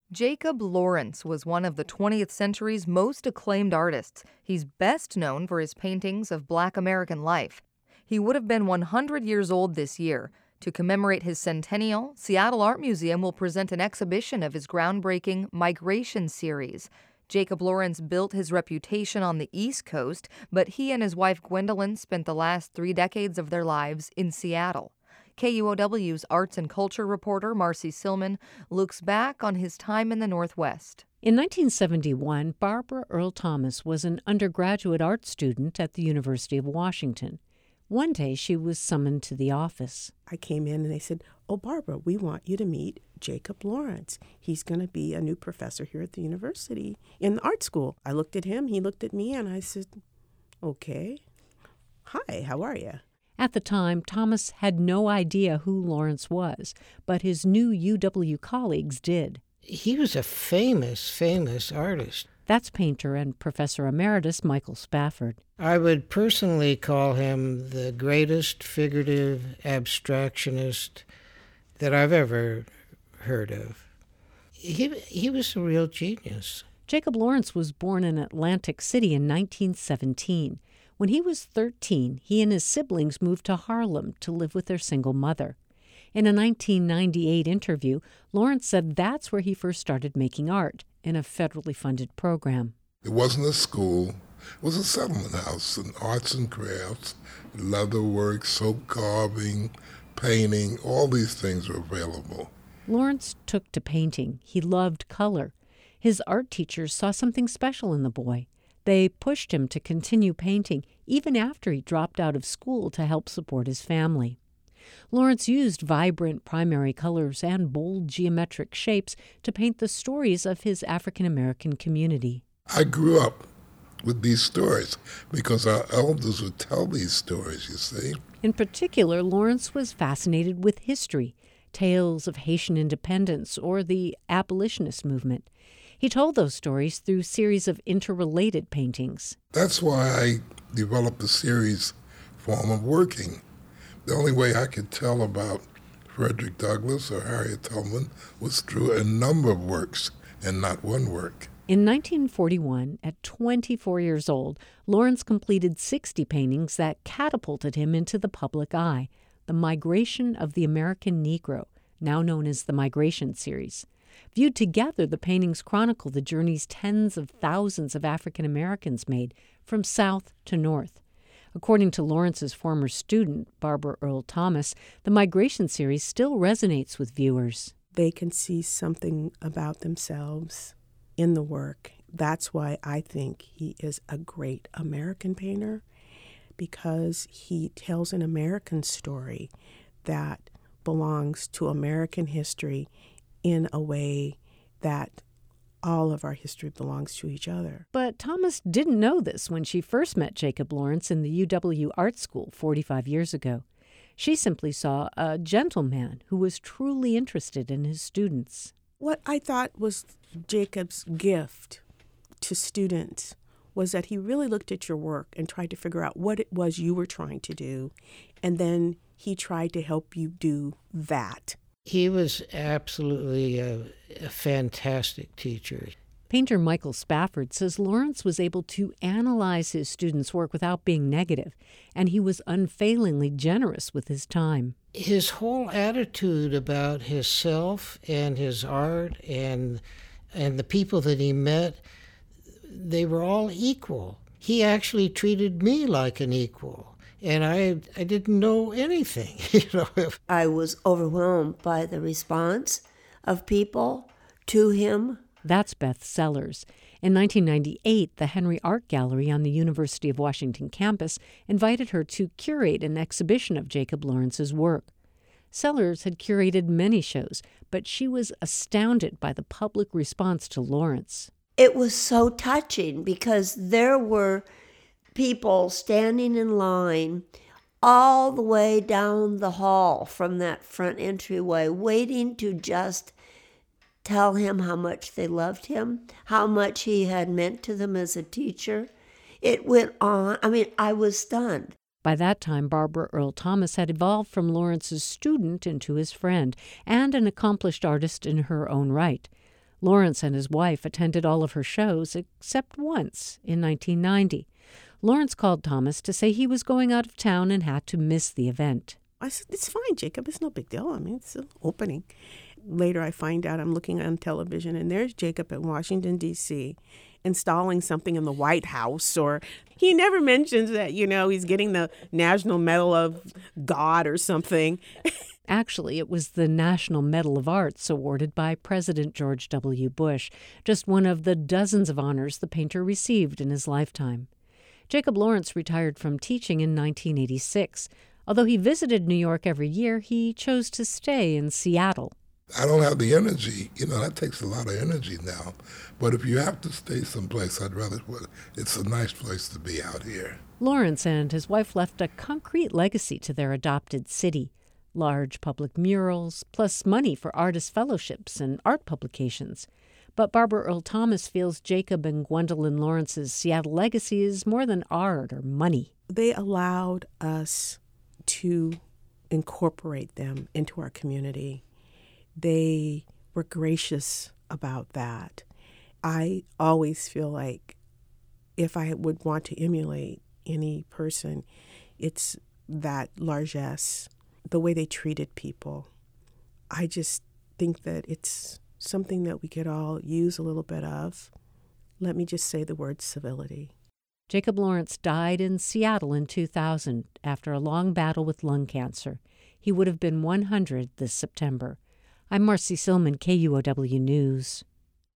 Jacob Lawrence was one of the 20th century's most acclaimed artists. He's best known for his paintings of Black American life. He would have been 100 years old this year. To commemorate his centennial, Seattle Art Museum will present an exhibition of his groundbreaking Migration series. Jacob Lawrence built his reputation on the East Coast, but he and his wife Gwendolyn spent the last 3 decades of their lives in Seattle. KUOW's arts and culture reporter Marcy Silman looks back on his time in the Northwest. In 1971, Barbara Earl Thomas was an undergraduate art student at the University of Washington. One day she was summoned to the office. I came in and they said, "Oh, Barbara, we want you to meet Jacob Lawrence. He's going to be a new professor here at the university in the art school." I looked at him, he looked at me, and I said, "Okay. Hi, how are you?" At the time, Thomas had no idea who Lawrence was, but his new UW colleagues did. He was a famous artist. That's painter and professor emeritus Michael Spafford. I would personally call him the greatest figurative abstractionist that I've ever heard of. He was a real genius. Jacob Lawrence was born in Atlantic City in 1917. When he was 13, he and his siblings moved to Harlem to live with their single mother. In a 1998 interview, Lawrence said that's where he first started making art, in a federally funded program. It wasn't a school. It was a settlement house, and arts and crafts, leather work, soap carving, painting, all these things were available. Lawrence took to painting. He loved color. His art teachers saw something special in the boy. They pushed him to continue painting, even after he dropped out of school to help support his family. Lawrence used vibrant primary colors and bold geometric shapes to paint the stories of his African-American community. I grew up with these stories because our elders would tell these stories, you see. In particular, Lawrence was fascinated with history, tales of Haitian independence or the abolitionist movement. He told those stories through a series of interrelated paintings. That's why I developed the series form of working. The only way I could tell about Frederick Douglass or Harriet Tubman was through a number of works and not one work. In 1941, at 24 years old, Lawrence completed 60 paintings that catapulted him into the public eye, The Migration of the American Negro, now known as the Migration series. Viewed together, the paintings chronicle the journeys tens of thousands of African Americans made from south to north. According to Lawrence's former student, Barbara Earl Thomas, the Migration series still resonates with viewers. They can see something about themselves in the work. That's why I think he is a great American painter, because he tells an American story that belongs to American history in a way that all of our history belongs to each other. But Thomas didn't know this when she first met Jacob Lawrence in the UW Art School 45 years ago. She simply saw a gentleman who was truly interested in his students. What I thought was Jacob's gift to students was that he really looked at your work and tried to figure out what it was you were trying to do, and then he tried to help you do that. He was absolutely a fantastic teacher. Painter Michael Spafford says Lawrence was able to analyze his students' work without being negative, and he was unfailingly generous with his time. His whole attitude about himself and his art and the people that he met, they were all equal. He actually treated me like an equal. And I didn't know anything, I was overwhelmed by the response of people to him. That's Beth Sellers. In 1998, the Henry Art Gallery on the University of Washington campus invited her to curate an exhibition of Jacob Lawrence's work. Sellers had curated many shows, but she was astounded by the public response to Lawrence. It was so touching because there were people standing in line all the way down the hall from that front entryway, waiting to just tell him how much they loved him, how much he had meant to them as a teacher. It went on. I was stunned. By that time, Barbara Earl Thomas had evolved from Lawrence's student into his friend and an accomplished artist in her own right. Lawrence and his wife attended all of her shows except once in 1990. Lawrence called Thomas to say he was going out of town and had to miss the event. I said, "It's fine, Jacob. It's no big deal. I mean, it's an opening." Later, I find out I'm looking on television, and there's Jacob at Washington, D.C., installing something in the White House. Or he never mentions that, he's getting the National Medal of God or something. Actually, it was the National Medal of Arts awarded by President George W. Bush, just one of the dozens of honors the painter received in his lifetime. Jacob Lawrence retired from teaching in 1986. Although he visited New York every year, he chose to stay in Seattle. I don't have the energy. That takes a lot of energy now. But if you have to stay someplace, it's a nice place to be out here. Lawrence and his wife left a concrete legacy to their adopted city. Large public murals, plus money for artist fellowships and art publications. But Barbara Earl Thomas feels Jacob and Gwendolyn Lawrence's Seattle legacy is more than art or money. They allowed us to incorporate them into our community. They were gracious about that. I always feel like if I would want to emulate any person, it's that largesse, the way they treated people. I just think that it's something that we could all use a little bit of. Let me just say the word civility. Jacob Lawrence died in Seattle in 2000 after a long battle with lung cancer. He would have been 100 this September. I'm Marcy Silman, KUOW News.